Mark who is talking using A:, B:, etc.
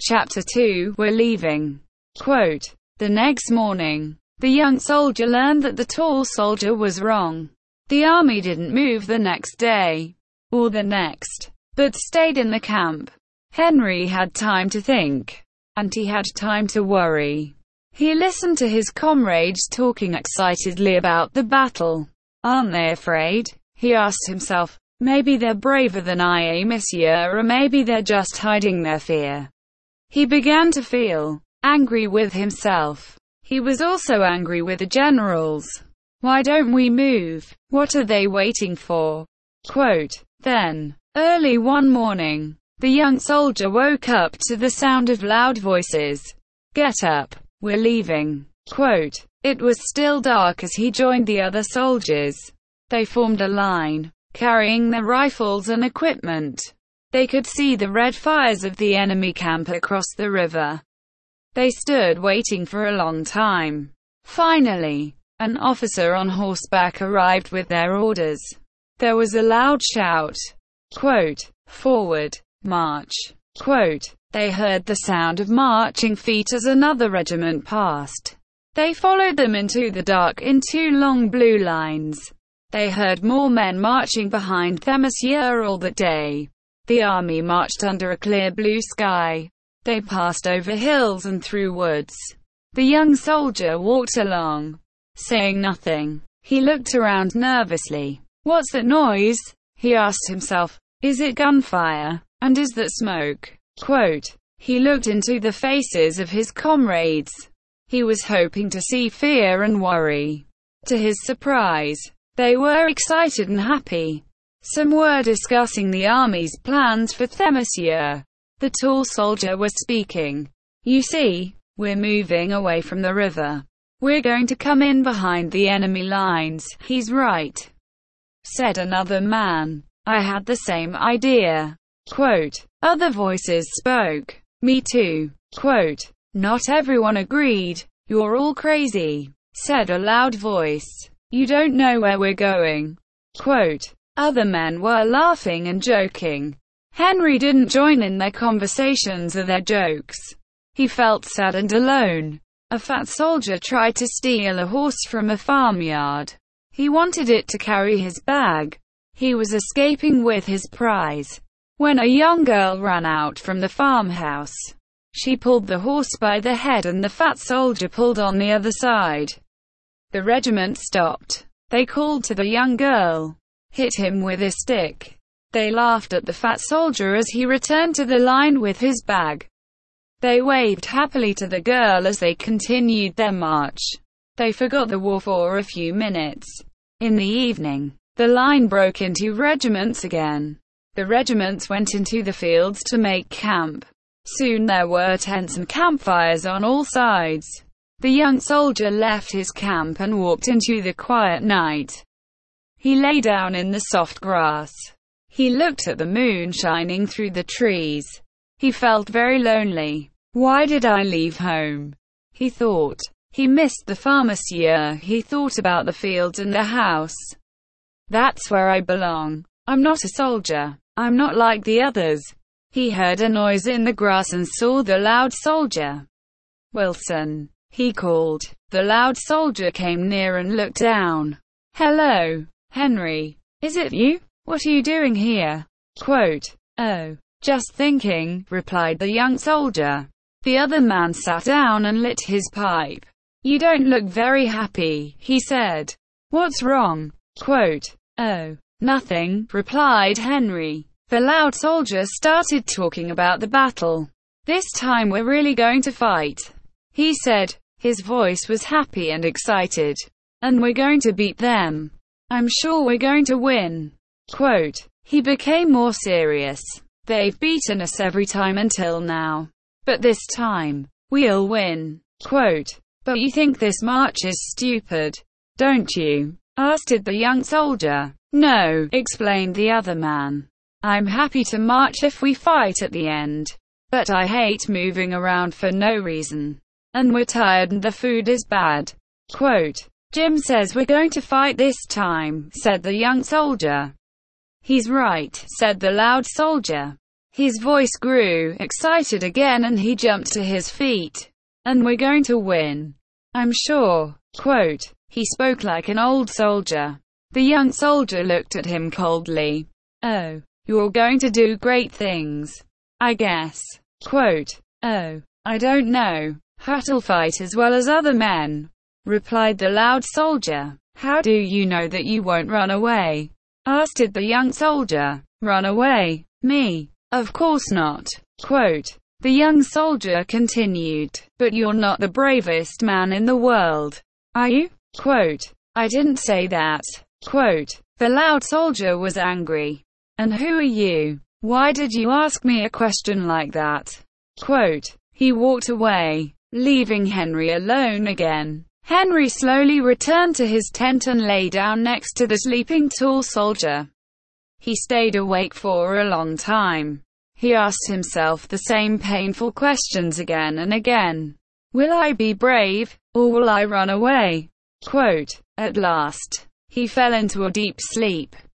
A: Chapter 2. We're leaving. Quote, the next morning, the young soldier learned that the tall soldier was wrong. The army didn't move the next day, or the next, but stayed in the camp. Henry had time to think, and he had time to worry. He listened to his comrades talking excitedly about the battle. Aren't they afraid? He asked himself. Maybe they're braver than I, monsieur, or maybe they're just hiding their fear. He began to feel angry with himself. He was also angry with the generals. Why don't we move? What are they waiting for? Quote, then, early one morning, the young soldier woke up to the sound of loud voices. Get up, we're leaving. Quote, it was still dark as he joined the other soldiers. They formed a line, carrying their rifles and equipment. They could see the red fires of the enemy camp across the river. They stood waiting for a long time. Finally, an officer on horseback arrived with their orders. There was a loud shout. Quote, forward, march. Quote, they heard the sound of marching feet as another regiment passed. They followed them into the dark in two long blue lines. They heard more men marching behind them, monsieur, all that day. The army marched under a clear blue sky. They passed over hills and through woods. The young soldier walked along, saying nothing. He looked around nervously. What's that noise? He asked himself. Is it gunfire? And is that smoke? Quote, he looked into the faces of his comrades. He was hoping to see fear and worry. To his surprise, they were excited and happy. Some were discussing the army's plans for monsieur. The tall soldier was speaking. You see, we're moving away from the river. We're going to come in behind the enemy lines. He's right, said another man. I had the same idea. Quote, other voices spoke. Me too. Quote, not everyone agreed. You're all crazy, said a loud voice. You don't know where we're going. Quote, other men were laughing and joking. Henry didn't join in their conversations or their jokes. He felt sad and alone. A fat soldier tried to steal a horse from a farmyard. He wanted it to carry his bag. He was escaping with his prize when a young girl ran out from the farmhouse. She pulled the horse by the head and the fat soldier pulled on the other side. The regiment stopped. They called to the young girl. Hit him with a stick. They laughed at the fat soldier as he returned to the line with his bag. They waved happily to the girl as they continued their march. They forgot the war for a few minutes. In the evening, the line broke into regiments again. The regiments went into the fields to make camp. Soon there were tents and campfires on all sides. The young soldier left his camp and walked into the quiet night. He lay down in the soft grass. He looked at the moon shining through the trees. He felt very lonely. Why did I leave home? He thought. He missed the farm, monsieur. He thought about the fields and the house. That's where I belong. I'm not a soldier. I'm not like the others. He heard a noise in the grass and saw the loud soldier. Wilson, he called. The loud soldier came near and looked down. Hello, Henry. Is it you? What are you doing here? Quote, oh, just thinking, replied the young soldier. The other man sat down and lit his pipe. You don't look very happy, he said. What's wrong? Quote, oh, nothing, replied Henry. The loud soldier started talking about the battle. This time we're really going to fight, he said. His voice was happy and excited. And we're going to beat them. I'm sure we're going to win. Quote, he became more serious. They've beaten us every time until now. But this time, we'll win. Quote, but you think this march is stupid, don't you? Asked the young soldier. No, explained the other man. I'm happy to march if we fight at the end. But I hate moving around for no reason. And we're tired and the food is bad. Quote, Jim says we're going to fight this time, said the young soldier. He's right, said the loud soldier. His voice grew excited again and he jumped to his feet. And we're going to win, I'm sure. Quote, he spoke like an old soldier. The young soldier looked at him coldly. Oh, you're going to do great things, I guess. Quote, oh, I don't know. Hutt'll fight as well as other men, replied the loud soldier. How do you know that you won't run away? Asked the young soldier. Run away? Me? Of course not. Quote, the young soldier continued. But you're not the bravest man in the world, are you? Quote, I didn't say that. Quote, the loud soldier was angry. And who are you? Why did you ask me a question like that? Quote, he walked away, leaving Henry alone again. Henry slowly returned to his tent and lay down next to the sleeping tall soldier. He stayed awake for a long time. He asked himself the same painful questions again and again. Will I be brave, or will I run away? Quote, at last, he fell into a deep sleep.